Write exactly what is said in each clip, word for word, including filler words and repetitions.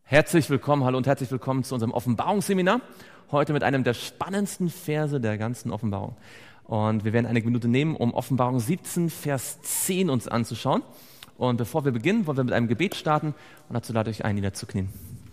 Herzlich willkommen, hallo und herzlich willkommen zu unserem Offenbarungsseminar. Heute mit einem der spannendsten Verse der ganzen Offenbarung. Und wir werden eine Minute nehmen, um Offenbarung siebzehn, Vers zehn uns anzuschauen. Und bevor wir beginnen, wollen wir mit einem Gebet starten. Und dazu lade ich ein, niederzuknien.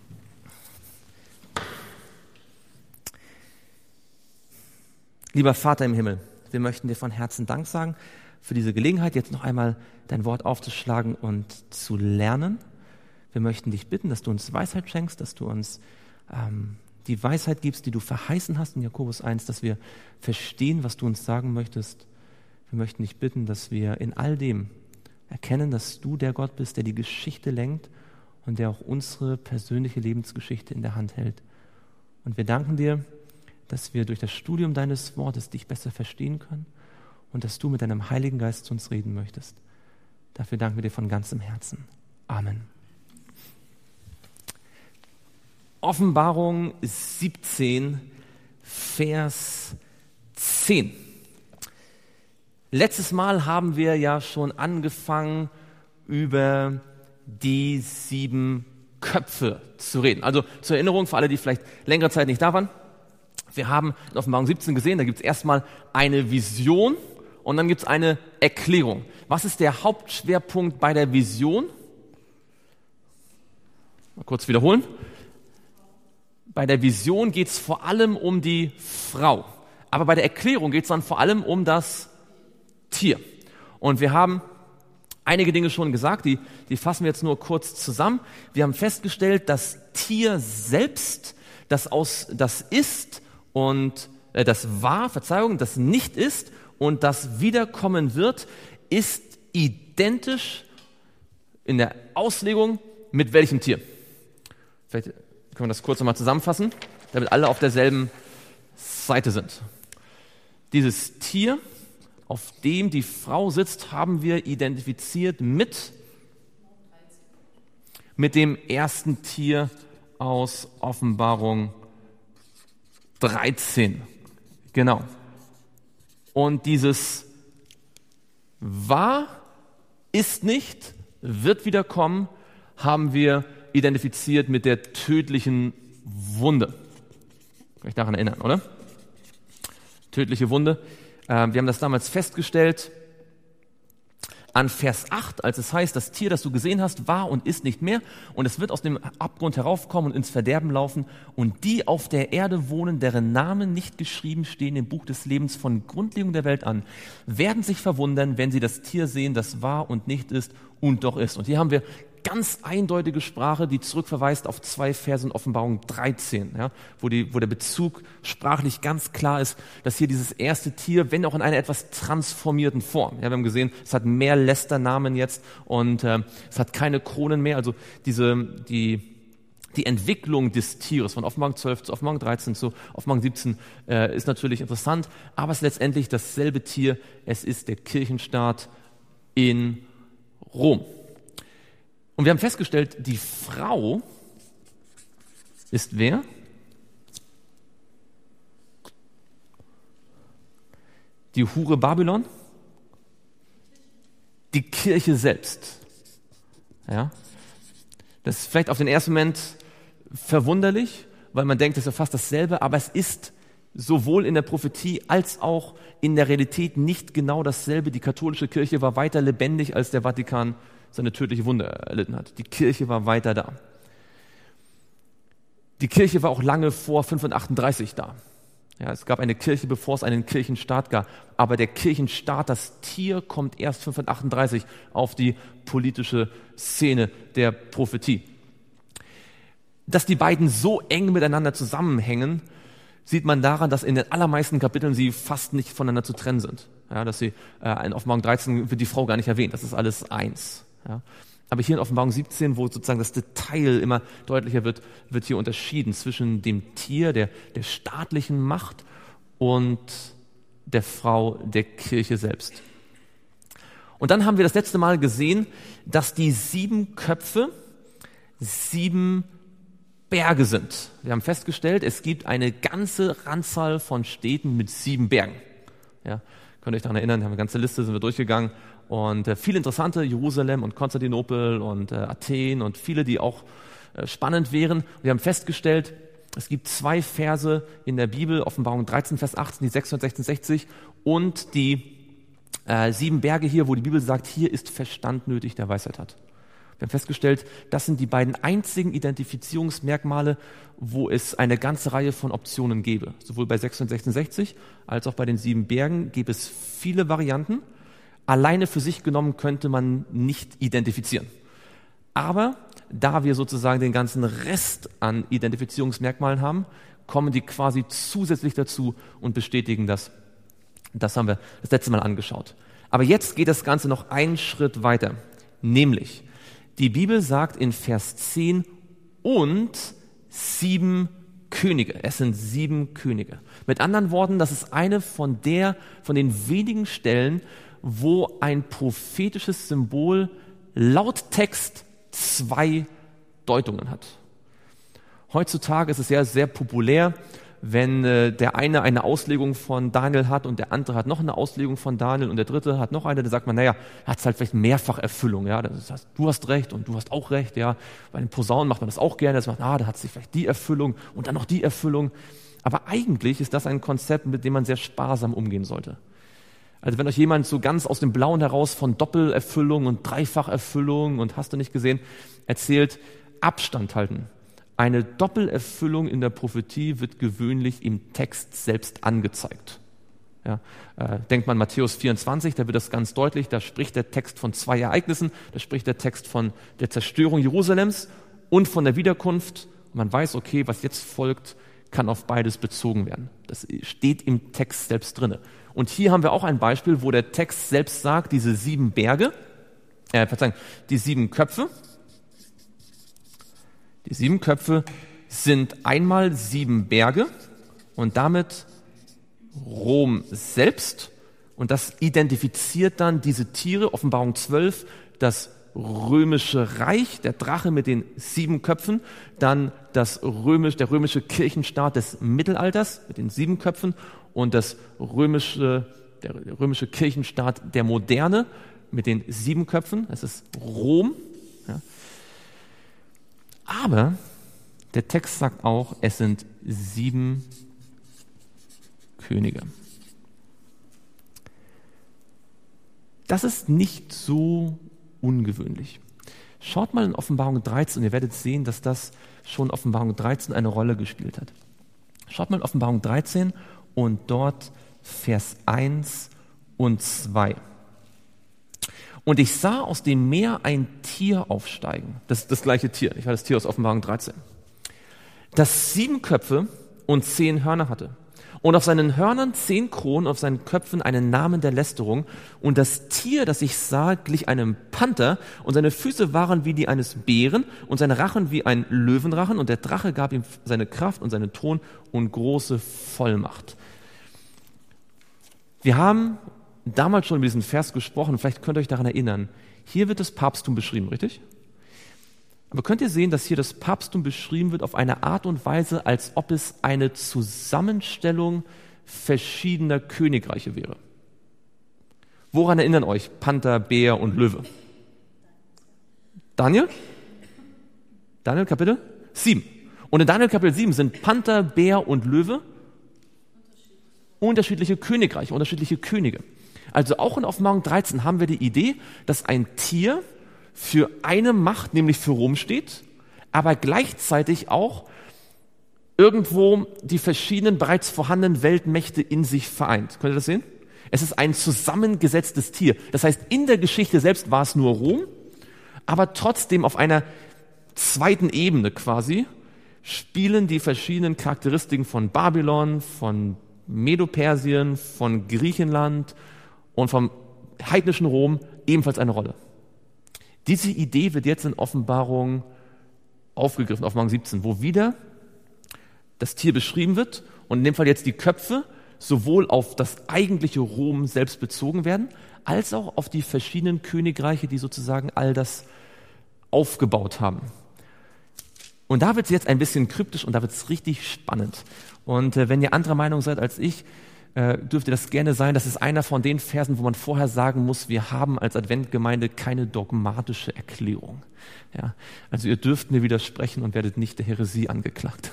Lieber Vater im Himmel, wir möchten dir von Herzen Dank sagen für diese Gelegenheit, jetzt noch einmal dein Wort aufzuschlagen und zu lernen. Wir möchten dich bitten, dass du uns Weisheit schenkst, dass du uns ähm, die Weisheit gibst, die du verheißen hast in Jakobus eins, dass wir verstehen, was du uns sagen möchtest. Wir möchten dich bitten, dass wir in all dem erkennen, dass du der Gott bist, der die Geschichte lenkt und der auch unsere persönliche Lebensgeschichte in der Hand hält. Und wir danken dir, dass wir durch das Studium deines Wortes dich besser verstehen können und dass du mit deinem Heiligen Geist zu uns reden möchtest. Dafür danken wir dir von ganzem Herzen. Amen. Offenbarung siebzehn, Vers zehn. Letztes Mal haben wir ja schon angefangen, über die sieben Köpfe zu reden. Also zur Erinnerung für alle, die vielleicht längere Zeit nicht da waren. Wir haben in Offenbarung siebzehn gesehen, da gibt es erstmal eine Vision und dann gibt es eine Erklärung. Was ist der Hauptschwerpunkt bei der Vision? Mal kurz wiederholen. Bei der Vision geht es vor allem um die Frau. Aber bei der Erklärung geht es dann vor allem um das Tier. Und wir haben einige Dinge schon gesagt, die, die fassen wir jetzt nur kurz zusammen. Wir haben festgestellt, das Tier selbst, das aus, das ist und äh, das war, Verzeihung, das nicht ist und das wiederkommen wird, ist identisch in der Auslegung mit welchem Tier? Vielleicht können wir das kurz nochmal zusammenfassen, damit alle auf derselben Seite sind. Dieses Tier, auf dem die Frau sitzt, haben wir identifiziert mit, mit dem ersten Tier aus Offenbarung dreizehn. Genau. Und dieses war, ist nicht, wird wiederkommen, haben wir identifiziert mit der tödlichen Wunde. Kann ich mich daran erinnern, oder? Tödliche Wunde. Äh, wir haben das damals festgestellt an Vers acht, als es heißt, das Tier, das du gesehen hast, war und ist nicht mehr und es wird aus dem Abgrund heraufkommen und ins Verderben laufen und die auf der Erde wohnen, deren Namen nicht geschrieben stehen im Buch des Lebens von Grundlegung der Welt an, werden sich verwundern, wenn sie das Tier sehen, das war und nicht ist und doch ist. Und hier haben wir ganz eindeutige Sprache, die zurückverweist auf zwei Verse in Offenbarung dreizehn, ja, wo, die, wo der Bezug sprachlich ganz klar ist, dass hier dieses erste Tier, wenn auch in einer etwas transformierten Form, ja, wir haben gesehen, es hat mehr Lästernamen jetzt und äh, es hat keine Kronen mehr, also diese, die, die Entwicklung des Tieres von Offenbarung zwölf zu Offenbarung dreizehn zu Offenbarung siebzehn äh, ist natürlich interessant, aber es ist letztendlich dasselbe Tier, es ist der Kirchenstaat in Rom. Und wir haben festgestellt, die Frau ist wer? Die Hure Babylon? Die Kirche selbst. Ja? Das ist vielleicht auf den ersten Moment verwunderlich, weil man denkt, das ist ja fast dasselbe, aber es ist sowohl in der Prophetie als auch in der Realität nicht genau dasselbe. Die katholische Kirche war weiter lebendig, als der Vatikan seine tödliche Wunde erlitten hat. Die Kirche war weiter da. Die Kirche war auch lange vor fünfhundertachtunddreißig da. Ja, es gab eine Kirche, bevor es einen Kirchenstaat gab. Aber der Kirchenstaat, das Tier, kommt erst fünfhundertachtunddreißig auf die politische Szene der Prophetie. Dass die beiden so eng miteinander zusammenhängen, sieht man daran, dass in den allermeisten Kapiteln sie fast nicht voneinander zu trennen sind. Ja, dass sie äh, in Offenbarung dreizehn wird die Frau gar nicht erwähnt. Das ist alles eins. Ja. Aber hier in Offenbarung siebzehn, wo sozusagen das Detail immer deutlicher wird, wird hier unterschieden zwischen dem Tier, der, der staatlichen Macht und der Frau, der Kirche selbst. Und dann haben wir das letzte Mal gesehen, dass die sieben Köpfe sieben Berge sind. Wir haben festgestellt, es gibt eine ganze Anzahl von Städten mit sieben Bergen. Ja, könnt ihr euch daran erinnern, wir haben eine ganze Liste, sind wir durchgegangen. Und äh, viele interessante, Jerusalem und Konstantinopel und äh, Athen und viele, die auch äh, spannend wären. Wir haben festgestellt, es gibt zwei Verse in der Bibel, Offenbarung dreizehn, Vers achtzehn, die sechshundertsechsundsechzig und die äh, sieben Berge hier, wo die Bibel sagt, hier ist Verstand nötig, der Weisheit hat. Wir haben festgestellt, das sind die beiden einzigen Identifizierungsmerkmale, wo es eine ganze Reihe von Optionen gäbe. Sowohl bei sechshundertsechsundsechzig als auch bei den sieben Bergen gäbe es viele Varianten. Alleine für sich genommen könnte man nicht identifizieren. Aber da wir sozusagen den ganzen Rest an Identifizierungsmerkmalen haben, kommen die quasi zusätzlich dazu und bestätigen das. Das haben wir das letzte Mal angeschaut. Aber jetzt geht das Ganze noch einen Schritt weiter. Nämlich, die Bibel sagt in Vers zehn, und sieben Könige. Es sind sieben Könige. Mit anderen Worten, das ist eine von der, von den wenigen Stellen, wo ein prophetisches Symbol laut Text zwei Deutungen hat. Heutzutage ist es ja sehr populär, wenn äh, der eine eine Auslegung von Daniel hat und der andere hat noch eine Auslegung von Daniel und der dritte hat noch eine, dann sagt man, naja, hat es halt vielleicht Mehrfacherfüllung, ja, das heißt, du hast recht und du hast auch recht, ja, bei den Posaunen macht man das auch gerne, das macht, ah, da hat sich vielleicht die Erfüllung und dann noch die Erfüllung, aber eigentlich ist das ein Konzept, mit dem man sehr sparsam umgehen sollte. Also wenn euch jemand so ganz aus dem Blauen heraus von Doppelerfüllung und Dreifacherfüllung und hast du nicht gesehen, erzählt, Abstand halten. Eine Doppelerfüllung in der Prophetie wird gewöhnlich im Text selbst angezeigt. Ja, äh, denkt man Matthäus vierundzwanzig, da wird das ganz deutlich, da spricht der Text von zwei Ereignissen, da spricht der Text von der Zerstörung Jerusalems und von der Wiederkunft. Und man weiß, okay, was jetzt folgt, kann auf beides bezogen werden. Das steht im Text selbst drinne. Und hier haben wir auch ein Beispiel, wo der Text selbst sagt, diese sieben Berge, äh, Verzeihung, die sieben Köpfe, die sieben Köpfe sind einmal sieben Berge und damit Rom selbst. Und das identifiziert dann diese Tiere, Offenbarung zwölf, das römische Reich, der Drache mit den sieben Köpfen, dann das römisch, der römische Kirchenstaat des Mittelalters mit den sieben Köpfen und das römische, der römische Kirchenstaat der Moderne mit den sieben Köpfen. Das ist Rom. Ja. Aber der Text sagt auch, es sind sieben Könige. Das ist nicht so ungewöhnlich. Schaut mal in Offenbarung dreizehn und ihr werdet sehen, dass das schon in Offenbarung dreizehn eine Rolle gespielt hat. Schaut mal in Offenbarung dreizehn und dort Vers eins und zwei. Und ich sah aus dem Meer ein Tier aufsteigen. Das ist das gleiche Tier. Ich war das Tier aus Offenbarung dreizehn. Das sieben Köpfe und zehn Hörner hatte. Und auf seinen Hörnern zehn Kronen, auf seinen Köpfen einen Namen der Lästerung. Und das Tier, das ich sah, glich einem Panther. Und seine Füße waren wie die eines Bären und seine Rachen wie ein Löwenrachen. Und der Drache gab ihm seine Kraft und seinen Thron und große Vollmacht. Wir haben damals schon über diesen Vers gesprochen, vielleicht könnt ihr euch daran erinnern. Hier wird das Papsttum beschrieben, richtig? Aber könnt ihr sehen, dass hier das Papsttum beschrieben wird auf eine Art und Weise, als ob es eine Zusammenstellung verschiedener Königreiche wäre? Woran erinnern euch Panther, Bär und Löwe? Daniel? Daniel Kapitel sieben. Und in Daniel Kapitel sieben sind Panther, Bär und Löwe unterschiedliche Königreiche, unterschiedliche Könige. Also auch in Offenbarung dreizehn haben wir die Idee, dass ein Tier für eine Macht, nämlich für Rom steht, aber gleichzeitig auch irgendwo die verschiedenen bereits vorhandenen Weltmächte in sich vereint. Könnt ihr das sehen? Es ist ein zusammengesetztes Tier. Das heißt, in der Geschichte selbst war es nur Rom, aber trotzdem auf einer zweiten Ebene quasi spielen die verschiedenen Charakteristiken von Babylon, von Medo-Persien, von Griechenland und vom heidnischen Rom ebenfalls eine Rolle. Diese Idee wird jetzt in Offenbarung aufgegriffen, Offenbarung siebzehn, wo wieder das Tier beschrieben wird und in dem Fall jetzt die Köpfe sowohl auf das eigentliche Rom selbst bezogen werden, als auch auf die verschiedenen Königreiche, die sozusagen all das aufgebaut haben. Und da wird es jetzt ein bisschen kryptisch und da wird es richtig spannend. Und äh, wenn ihr anderer Meinung seid als ich, äh, dürfte das gerne sein. Das ist einer von den Versen, wo man vorher sagen muss, wir haben als Adventgemeinde keine dogmatische Erklärung. Ja, also ihr dürft mir widersprechen und werdet nicht der Häresie angeklagt.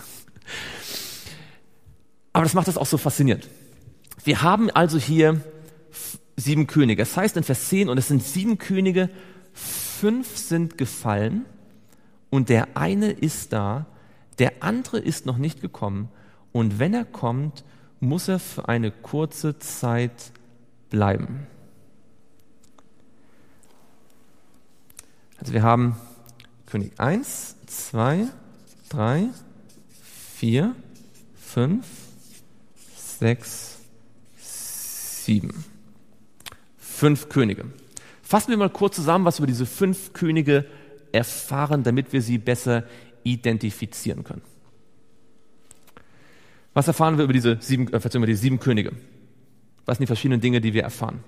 Aber das macht es auch so faszinierend. Wir haben also hier sieben Könige. Es heißt in Vers zehn, und es sind sieben Könige, fünf sind gefallen und der eine ist da, der andere ist noch nicht gekommen und wenn er kommt, muss er für eine kurze Zeit bleiben. Also wir haben König eins, zwei, drei, vier, fünf, sechs, sieben. Fünf Könige. Fassen wir mal kurz zusammen, was wir über diese fünf Könige erfahren, damit wir sie besser identifizieren können. Was erfahren wir über diese sieben, äh, über die sieben Könige? Was sind die verschiedenen Dinge, die wir erfahren?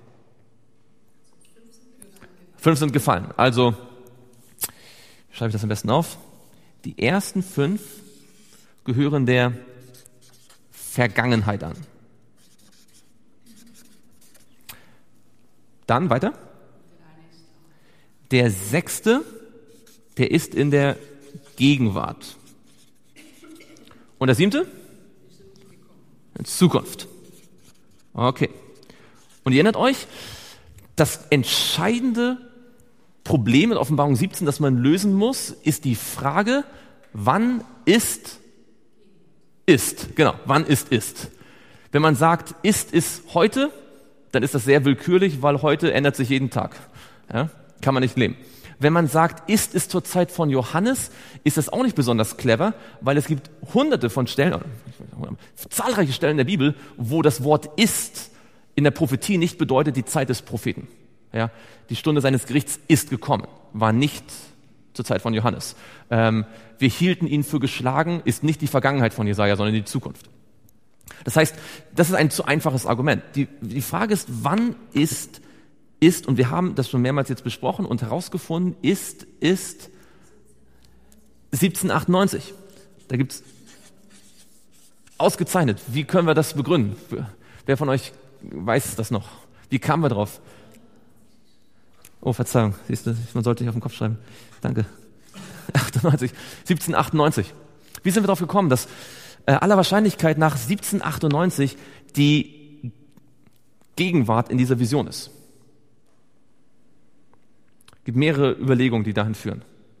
Fünf sind gefallen. Also schreibe ich das am besten auf. Die ersten fünf gehören der Vergangenheit an. Dann weiter. Der sechste, der ist in der Gegenwart. Und der siebte? In Zukunft. Okay. Und ihr erinnert euch, das entscheidende Problem in Offenbarung siebzehn, das man lösen muss, ist die Frage, wann ist ist. Genau, wann ist ist. Wenn man sagt, ist ist heute, dann ist das sehr willkürlich, weil heute ändert sich jeden Tag. Ja, kann man nicht leben. Wenn man sagt, ist ist zur Zeit von Johannes, ist das auch nicht besonders clever, weil es gibt hunderte von Stellen, zahlreiche Stellen der Bibel, wo das Wort ist in der Prophetie nicht bedeutet die Zeit des Propheten. Ja, die Stunde seines Gerichts ist gekommen, war nicht zur Zeit von Johannes. Ähm, wir hielten ihn für geschlagen, ist nicht die Vergangenheit von Jesaja, sondern die Zukunft. Das heißt, das ist ein zu einfaches Argument. Die, die Frage ist, wann ist, ist, und wir haben das schon mehrmals jetzt besprochen und herausgefunden, ist, ist siebzehnhundertachtundneunzig. Da gibt's ausgezeichnet. Wie können wir das begründen? Wer von euch weiß das noch? Wie kamen wir drauf? Oh, Verzeihung, siehst du, man sollte nicht auf den Kopf schreiben. Danke. achtundneunzig, siebzehnhundertachtundneunzig. Wie sind wir darauf gekommen, dass äh, aller Wahrscheinlichkeit nach siebzehnhundertachtundneunzig die Gegenwart in dieser Vision ist? Es gibt mehrere Überlegungen, die dahin führen.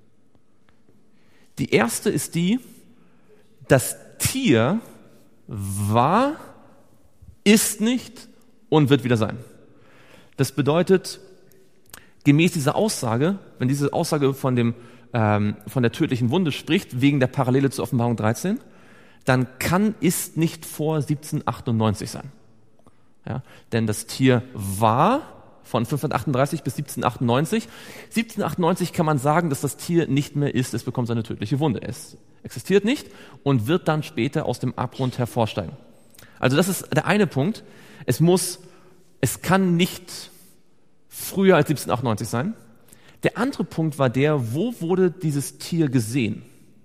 Die erste ist die, das Tier war, ist nicht und wird wieder sein. Das bedeutet, gemäß dieser Aussage, wenn diese Aussage von, dem, ähm, von der tödlichen Wunde spricht, wegen der Parallele zur Offenbarung dreizehn, dann kann ist nicht vor siebzehnhundertachtundneunzig sein. Ja, denn das Tier war von fünfhundertachtunddreißig bis siebzehnhundertachtundneunzig. siebzehnhundertachtundneunzig kann man sagen, dass das Tier nicht mehr ist, es bekommt seine tödliche Wunde. Es existiert nicht und wird dann später aus dem Abgrund hervorsteigen. Also das ist der eine Punkt. Es muss, es kann nicht früher als siebzehnhundertachtundneunzig sein. Der andere Punkt war der, wo wurde dieses Tier gesehen?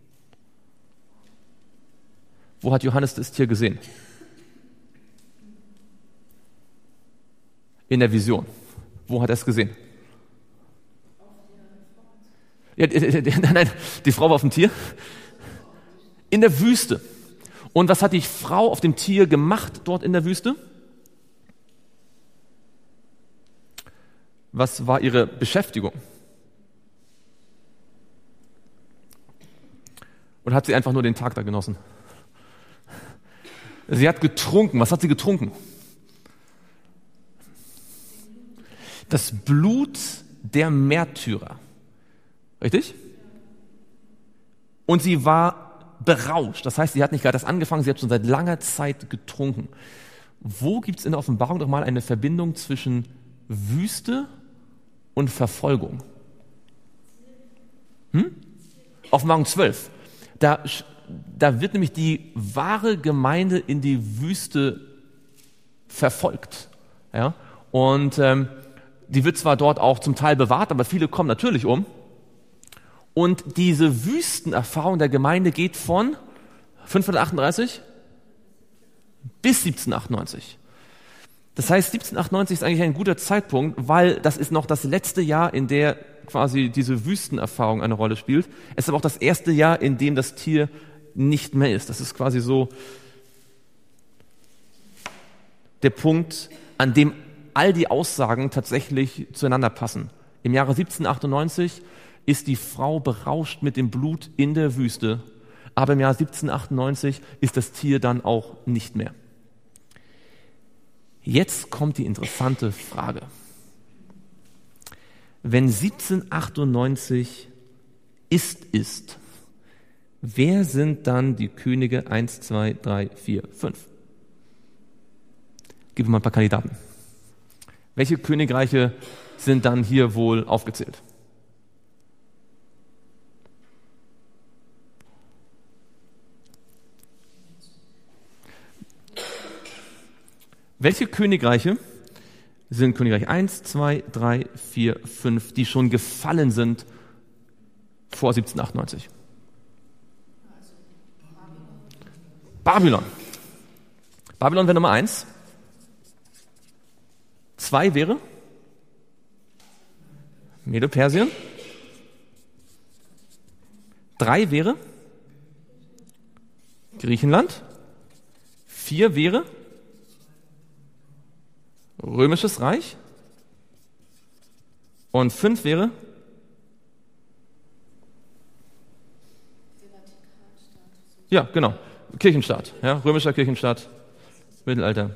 Wo hat Johannes das Tier gesehen? In der Vision. Wo hat er es gesehen? Ja, nein, nein, die Frau war auf dem Tier. In der Wüste. Und was hat die Frau auf dem Tier gemacht dort in der Wüste? Was war ihre Beschäftigung? Oder hat sie einfach nur den Tag da genossen? Sie hat getrunken. Was hat sie getrunken? Das Blut der Märtyrer. Richtig? Und sie war berauscht. Das heißt, sie hat nicht gerade das angefangen, sie hat schon seit langer Zeit getrunken. Wo gibt es in der Offenbarung doch mal eine Verbindung zwischen Wüste und Verfolgung? Hm? Offenbarung zwölf. Da, da wird nämlich die wahre Gemeinde in die Wüste verfolgt. Ja? Und ähm, die wird zwar dort auch zum Teil bewahrt, aber viele kommen natürlich um. Und diese Wüstenerfahrung der Gemeinde geht von fünfhundertachtunddreißig bis siebzehnhundertachtundneunzig. Das heißt, siebzehnhundertachtundneunzig ist eigentlich ein guter Zeitpunkt, weil das ist noch das letzte Jahr, in der quasi diese Wüstenerfahrung eine Rolle spielt. Es ist aber auch das erste Jahr, in dem das Tier nicht mehr ist. Das ist quasi so der Punkt, an dem all die Aussagen tatsächlich zueinander passen. Im Jahre siebzehnhundertachtundneunzig ist die Frau berauscht mit dem Blut in der Wüste, aber im Jahr siebzehnhundertachtundneunzig ist das Tier dann auch nicht mehr. Jetzt kommt die interessante Frage. Wenn siebzehnhundertachtundneunzig ist, ist, wer sind dann die Könige eins, zwei, drei, vier, fünf? Gib mir mal ein paar Kandidaten. Welche Königreiche sind dann hier wohl aufgezählt? Welche Königreiche sind Königreich eins, zwei, drei, vier, fünf, die schon gefallen sind vor siebzehnhundertachtundneunzig? Babylon. Babylon wäre Nummer eins. Zwei wäre Medo-Persien. Drei wäre Griechenland. Vier wäre Römisches Reich. Und fünf wäre ja, genau, Kirchenstaat, ja, römischer Kirchenstaat, Mittelalter.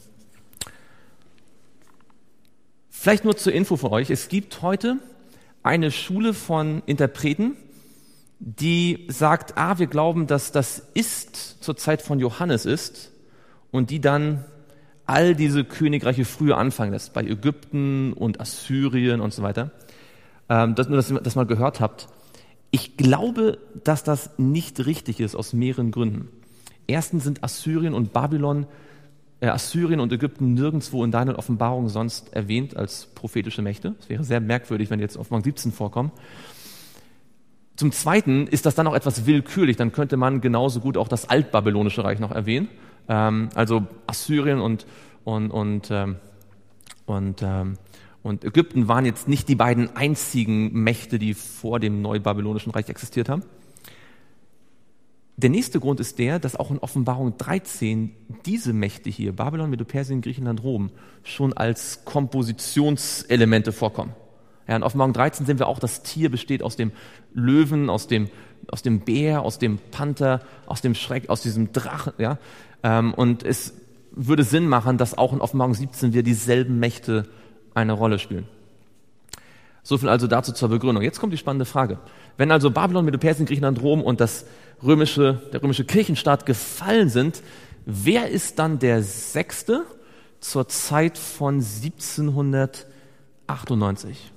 Vielleicht nur zur Info für euch, es gibt heute eine Schule von Interpreten, die sagt, ah, wir glauben, dass das Ist zur Zeit von Johannes ist und die dann all diese Königreiche früher anfangen lässt, bei Ägypten und Assyrien und so weiter. Ähm, das, nur, dass ihr das mal gehört habt. Ich glaube, dass das nicht richtig ist, aus mehreren Gründen. Erstens sind Assyrien und Babylon, äh, Assyrien und Ägypten nirgendwo in deiner Offenbarung sonst erwähnt als prophetische Mächte. Es wäre sehr merkwürdig, wenn die jetzt in Offenbarung siebzehn vorkommen. Zum Zweiten ist das dann auch etwas willkürlich. Dann könnte man genauso gut auch das altbabylonische Reich noch erwähnen. Ähm, also Assyrien und, und, und, ähm, und, ähm, und Ägypten waren jetzt nicht die beiden einzigen Mächte, die vor dem neubabylonischen Reich existiert haben. Der nächste Grund ist der, dass auch in Offenbarung dreizehn diese Mächte hier, Babylon, Medo-Persien, Griechenland, Rom, schon als Kompositionselemente vorkommen. Ja, in Offenbarung dreizehn sehen wir auch, das Tier besteht aus dem Löwen, aus dem, aus dem Bär, aus dem Panther, aus dem Schreck, aus diesem Drachen. Ja? Ähm, und es würde Sinn machen, dass auch in Offenbarung siebzehn wir dieselben Mächte eine Rolle spielen. So viel also dazu zur Begründung. Jetzt kommt die spannende Frage. Wenn also Babylon, Medo-Persien, Griechenland, Rom und das römische, der römische Kirchenstaat gefallen sind, wer ist dann der Sechste zur Zeit von siebzehnhundertachtundneunzig?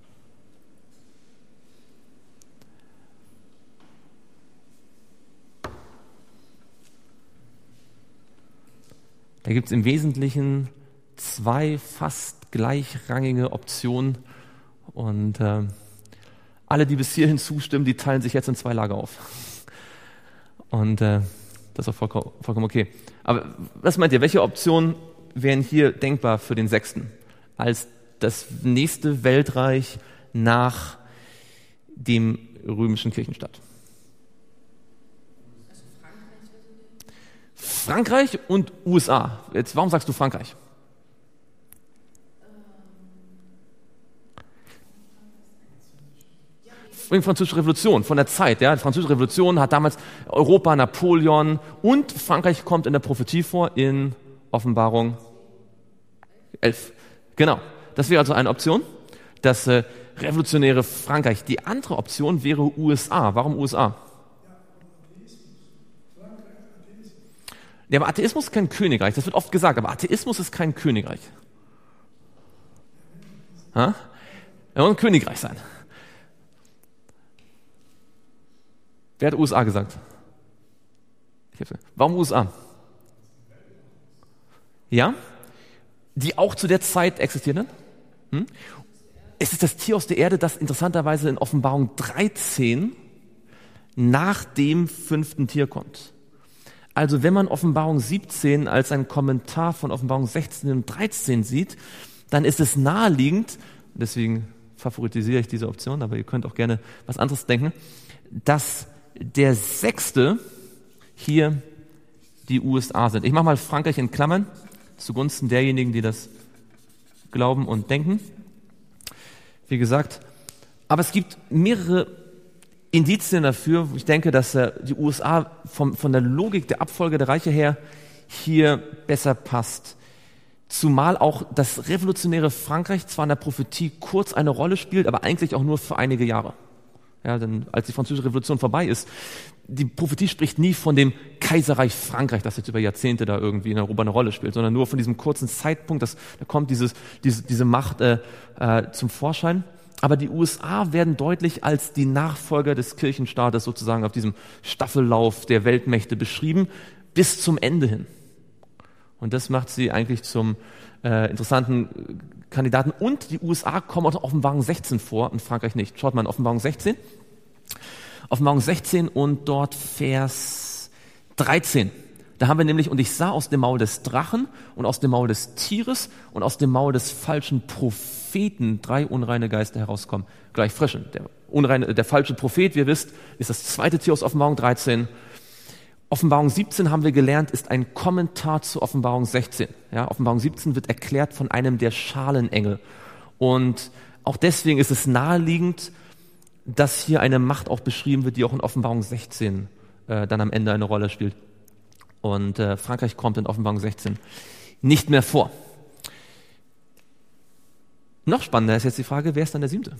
Da gibt es im Wesentlichen zwei fast gleichrangige Optionen und äh, alle, die bis hierhin zustimmen, die teilen sich jetzt in zwei Lager auf. Und äh, das ist auch vollkommen, vollkommen okay. Aber was meint ihr, welche Optionen wären hier denkbar für den Sechsten als das nächste Weltreich nach dem römischen Kirchenstaat? Frankreich und U S A. Jetzt, warum sagst du Frankreich? Die Französische Revolution, von der Zeit. Ja. Die Französische Revolution hat damals Europa, Napoleon und Frankreich kommt in der Prophetie vor in Offenbarung elf. Genau, das wäre also eine Option, das äh, revolutionäre Frankreich. Die andere Option wäre U S A. Warum U S A? Ja, aber Atheismus ist kein Königreich, das wird oft gesagt, aber Atheismus ist kein Königreich. Ha? Er muss ein Königreich sein. Wer hat U S A gesagt? Ich hab's, warum U S A? Ja? Die auch zu der Zeit existierten? Hm? Es ist das Tier aus der Erde, das interessanterweise in Offenbarung dreizehn nach dem fünften Tier kommt. Also wenn man Offenbarung siebzehn als einen Kommentar von Offenbarung sechzehn und dreizehn sieht, dann ist es naheliegend, deswegen favorisiere ich diese Option, aber ihr könnt auch gerne was anderes denken, dass der sechste hier die U S A sind. Ich mache mal Frankreich in Klammern, zugunsten derjenigen, die das glauben und denken. Wie gesagt, aber es gibt mehrere Indizien dafür, wo ich denke, dass die U S A vom, von der Logik der Abfolge der Reiche her hier besser passt. Zumal auch das revolutionäre Frankreich zwar in der Prophetie kurz eine Rolle spielt, aber eigentlich auch nur für einige Jahre. Ja, denn als die Französische Revolution vorbei ist, die Prophetie spricht nie von dem Kaiserreich Frankreich, das jetzt über Jahrzehnte da irgendwie in Europa eine Rolle spielt, sondern nur von diesem kurzen Zeitpunkt, dass, da kommt dieses, diese, diese Macht äh, äh, zum Vorschein. Aber die U S A werden deutlich als die Nachfolger des Kirchenstaates sozusagen auf diesem Staffellauf der Weltmächte beschrieben, bis zum Ende hin. Und das macht sie eigentlich zum äh, interessanten Kandidaten. Und die U S A kommen auch in Offenbarung sechzehn vor und Frankreich nicht. Schaut mal in Offenbarung sechzehn. Offenbarung sechzehn und dort Vers dreizehn. Da haben wir nämlich, und ich sah aus dem Maul des Drachen und aus dem Maul des Tieres und aus dem Maul des falschen Propheten drei unreine Geister herauskommen. Gleich frischen. Der, unreine, der falsche Prophet, wie ihr wisst, ist das zweite Tier aus Offenbarung dreizehn. Offenbarung siebzehn haben wir gelernt, ist ein Kommentar zu Offenbarung sechzehn. Ja, Offenbarung siebzehn wird erklärt von einem der Schalenengel. Und auch deswegen ist es naheliegend, dass hier eine Macht auch beschrieben wird, die auch in Offenbarung sechzehn äh, dann am Ende eine Rolle spielt. Und äh, Frankreich kommt in Offenbarung sechzehn nicht mehr vor. Noch spannender ist jetzt die Frage, wer ist dann der siebte?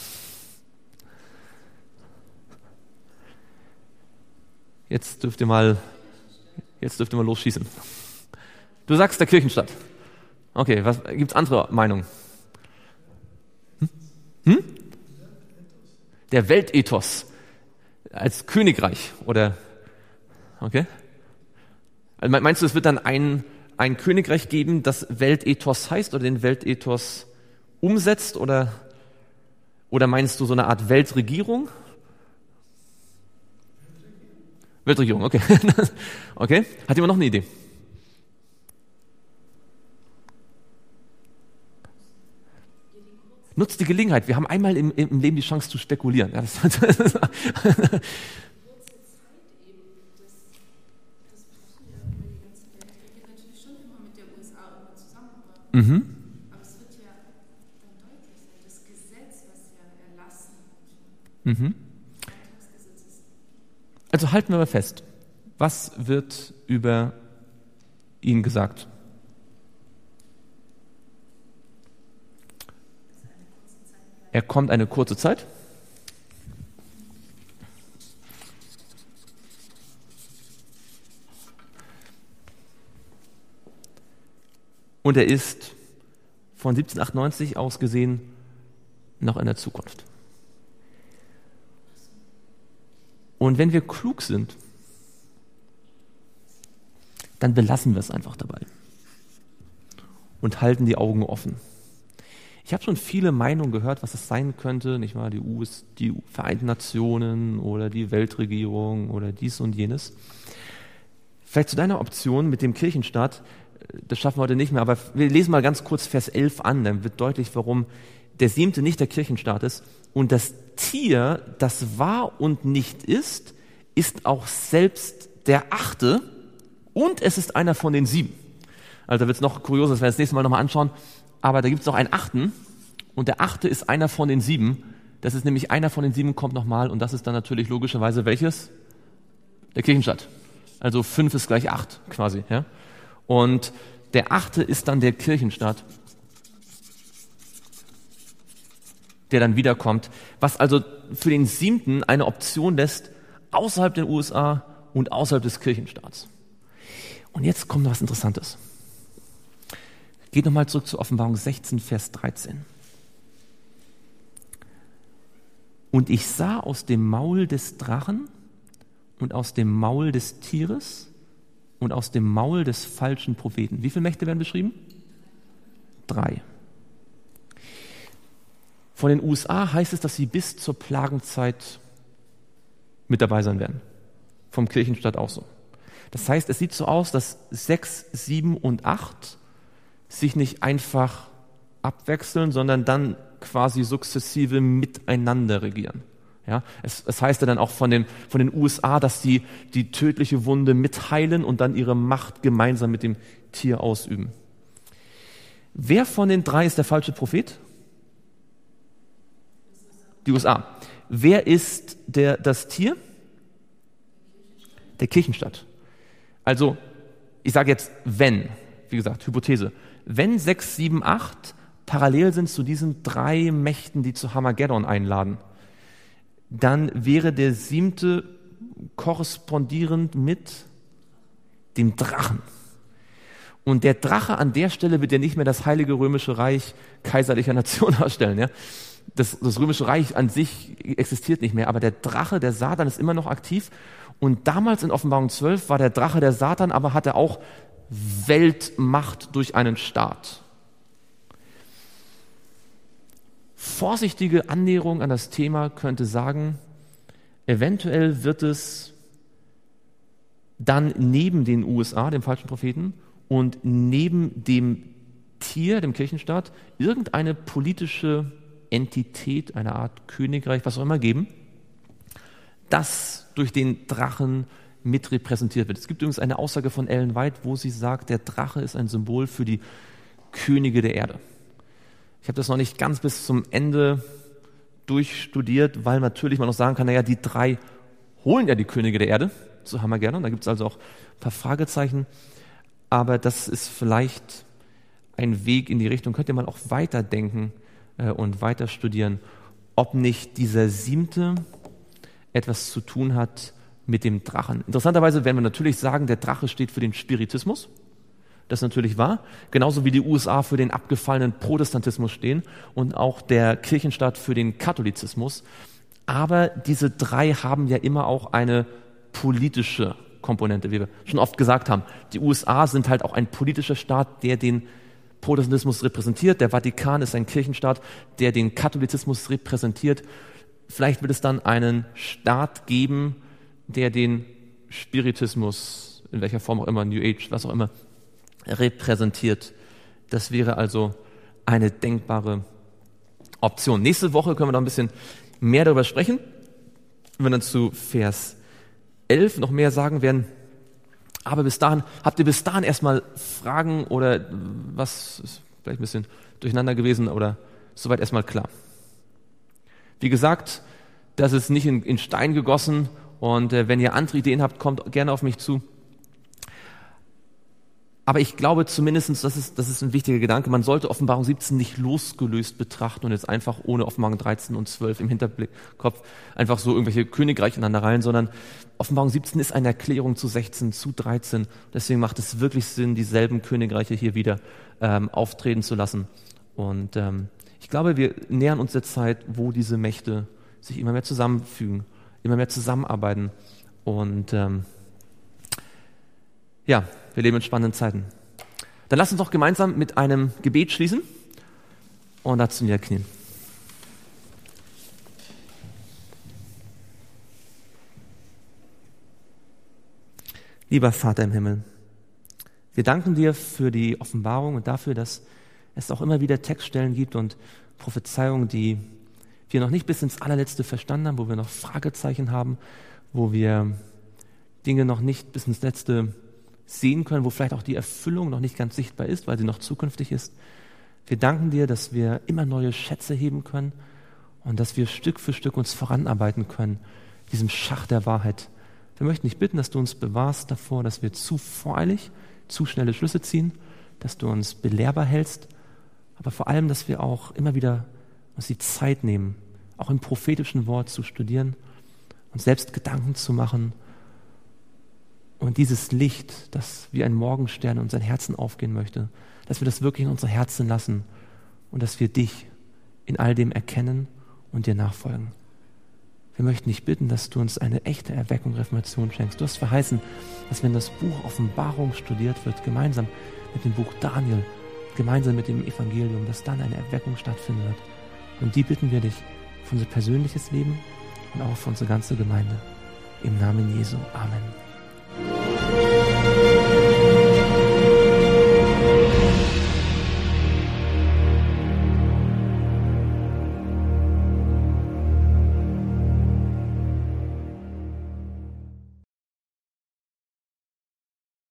Jetzt dürft ihr mal, jetzt dürft ihr mal losschießen. Du sagst der Kirchenstaat. Okay, was gibt's andere Meinungen? Hm? Hm? Der Weltethos als Königreich oder okay? Also meinst du, es wird dann ein ein Königreich geben, das Weltethos heißt oder den Weltethos umsetzt oder oder meinst du so eine Art Weltregierung? Weltregierung, okay. Okay. Hat jemand noch eine Idee? Nutzt die Gelegenheit. Wir haben einmal im, im Leben die Chance zu spekulieren. Ja, das, das mhm. Aber es wird ja dann deutlich sein, das Gesetz, was ja erlassen wird. Mhm. Also halten wir mal fest, was wird über ihn gesagt? Er kommt eine kurze Zeit. Und er ist von siebzehnhundertachtundneunzig aus gesehen noch in der Zukunft. Und wenn wir klug sind, dann belassen wir es einfach dabei und halten die Augen offen. Ich habe schon viele Meinungen gehört, was es sein könnte, nicht wahr? Die, U S, die Vereinten Nationen oder die Weltregierung oder dies und jenes. Vielleicht zu deiner Option mit dem Kirchenstaat, das schaffen wir heute nicht mehr, aber wir lesen mal ganz kurz Vers elf an, dann wird deutlich, warum der siebte nicht der Kirchenstaat ist. Und das Tier, das war und nicht ist, ist auch selbst der achte und es ist einer von den sieben. Also da wird es noch kurioser, das werden wir das nächste Mal nochmal anschauen, aber da gibt es noch einen achten und der achte ist einer von den sieben. Das ist nämlich einer von den sieben, kommt nochmal und das ist dann natürlich logischerweise welches? Der Kirchenstaat. Also fünf ist gleich acht quasi. Ja? Und der achte ist dann der Kirchenstaat, der dann wiederkommt, was also für den siebten eine Option lässt, außerhalb der U S A und außerhalb des Kirchenstaats. Und jetzt kommt noch was Interessantes. Geht nochmal zurück zu Offenbarung sechzehn, Vers dreizehn. Und ich sah aus dem Maul des Drachen und aus dem Maul des Tieres und aus dem Maul des falschen Propheten. Wie viele Mächte werden beschrieben? Drei. Von den U S A heißt es, dass sie bis zur Plagenzeit mit dabei sein werden. Vom Kirchenstaat auch so. Das heißt, es sieht so aus, dass sechs, sieben und acht sich nicht einfach abwechseln, sondern dann quasi sukzessive miteinander regieren. Ja, es, es heißt ja dann auch von den, von den U S A, dass die die tödliche Wunde mitheilen und dann ihre Macht gemeinsam mit dem Tier ausüben. Wer von den drei ist der falsche Prophet? Die U S A. Wer ist der, das Tier? Der Kirchenstaat. Also, ich sage jetzt, wenn, wie gesagt, Hypothese, wenn sechs, sieben, acht parallel sind zu diesen drei Mächten, die zu Harmageddon einladen, dann wäre der siebte korrespondierend mit dem Drachen. Und der Drache an der Stelle wird ja nicht mehr das Heilige Römische Reich kaiserlicher Nation darstellen. Ja? Das, das Römische Reich an sich existiert nicht mehr, aber der Drache, der Satan, ist immer noch aktiv. Und damals in Offenbarung zwölf war der Drache der Satan, aber hatte auch Weltmacht durch einen Staat. Vorsichtige Annäherung an das Thema könnte sagen, eventuell wird es dann neben den U S A, dem falschen Propheten, und neben dem Tier, dem Kirchenstaat, irgendeine politische Entität, eine Art Königreich, was auch immer geben, das durch den Drachen mit repräsentiert wird. Es gibt übrigens eine Aussage von Ellen White, wo sie sagt, der Drache ist ein Symbol für die Könige der Erde. Ich habe das noch nicht ganz bis zum Ende durchstudiert, weil natürlich man noch sagen kann, naja, die drei holen ja die Könige der Erde zu Harmageddon. Da gibt es also auch ein paar Fragezeichen. Aber das ist vielleicht ein Weg in die Richtung, könnt ihr mal auch weiterdenken äh, und weiter studieren, ob nicht dieser siebte etwas zu tun hat mit dem Drachen. Interessanterweise werden wir natürlich sagen, der Drache steht für den Spiritismus. Das ist natürlich wahr. Genauso wie die U S A für den abgefallenen Protestantismus stehen und auch der Kirchenstaat für den Katholizismus. Aber diese drei haben ja immer auch eine politische Komponente, wie wir schon oft gesagt haben. Die U S A sind halt auch ein politischer Staat, der den Protestantismus repräsentiert. Der Vatikan ist ein Kirchenstaat, der den Katholizismus repräsentiert. Vielleicht wird es dann einen Staat geben, der den Spiritismus, in welcher Form auch immer, New Age, was auch immer, repräsentiert. Das wäre also eine denkbare Option. Nächste Woche können wir noch ein bisschen mehr darüber sprechen. Wenn wir dann zu Vers elf noch mehr sagen werden. Aber bis dahin, habt ihr bis dahin erstmal Fragen oder was ist vielleicht ein bisschen durcheinander gewesen oder soweit erstmal klar? Wie gesagt, das ist nicht in, in Stein gegossen und äh, wenn ihr andere Ideen habt, kommt gerne auf mich zu. Aber ich glaube zumindest, das ist, das ist ein wichtiger Gedanke, man sollte Offenbarung siebzehn nicht losgelöst betrachten und jetzt einfach ohne Offenbarung dreizehn und zwölf im Hinterkopf einfach so irgendwelche Königreiche ineinanderreihen, sondern Offenbarung siebzehn ist eine Erklärung zu sechzehn, zu dreizehn. Deswegen macht es wirklich Sinn, dieselben Königreiche hier wieder ähm, auftreten zu lassen. Und ähm, ich glaube, wir nähern uns der Zeit, wo diese Mächte sich immer mehr zusammenfügen, immer mehr zusammenarbeiten und ähm, ja, wir leben in spannenden Zeiten. Dann lasst uns doch gemeinsam mit einem Gebet schließen und dazu niederknien. Lieber Vater im Himmel, wir danken dir für die Offenbarung und dafür, dass es auch immer wieder Textstellen gibt und Prophezeiungen, die wir noch nicht bis ins Allerletzte verstanden haben, wo wir noch Fragezeichen haben, wo wir Dinge noch nicht bis ins Letzte sehen können, wo vielleicht auch die Erfüllung noch nicht ganz sichtbar ist, weil sie noch zukünftig ist. Wir danken dir, dass wir immer neue Schätze heben können und dass wir Stück für Stück uns voranarbeiten können, diesem Schach der Wahrheit. Wir möchten dich bitten, dass du uns bewahrst davor, dass wir zu voreilig, zu schnelle Schlüsse ziehen, dass du uns belehrbar hältst, aber vor allem, dass wir auch immer wieder uns die Zeit nehmen, auch im prophetischen Wort zu studieren, uns selbst Gedanken zu machen und dieses Licht, das wie ein Morgenstern in unseren Herzen aufgehen möchte, dass wir das wirklich in unsere Herzen lassen und dass wir dich in all dem erkennen und dir nachfolgen. Wir möchten dich bitten, dass du uns eine echte Erweckung, Reformation schenkst. Du hast verheißen, dass wenn das Buch Offenbarung studiert wird, gemeinsam mit dem Buch Daniel, gemeinsam mit dem Evangelium, dass dann eine Erweckung stattfinden wird. Und die bitten wir dich für unser persönliches Leben und auch für unsere ganze Gemeinde. Im Namen Jesu. Amen.